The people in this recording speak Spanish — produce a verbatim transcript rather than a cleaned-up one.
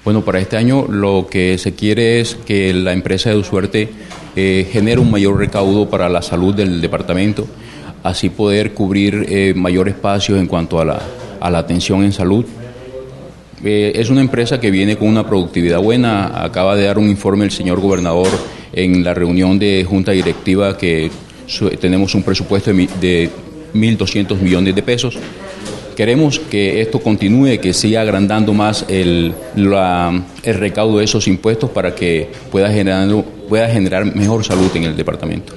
Bueno, para este año lo que se quiere es que la empresa EduSuerte eh, genere un mayor recaudo para la salud del departamento, así poder cubrir eh, mayor espacio en cuanto a la, a la atención en salud. Eh, es una empresa que viene con una productividad buena. Acaba de dar un informe el señor gobernador en la reunión de junta directiva que su, tenemos un presupuesto de, de mil doscientos millones de pesos. Queremos que esto continúe, que siga agrandando más el, la, el recaudo de esos impuestos para que pueda generar, pueda generar mejor salud en el departamento.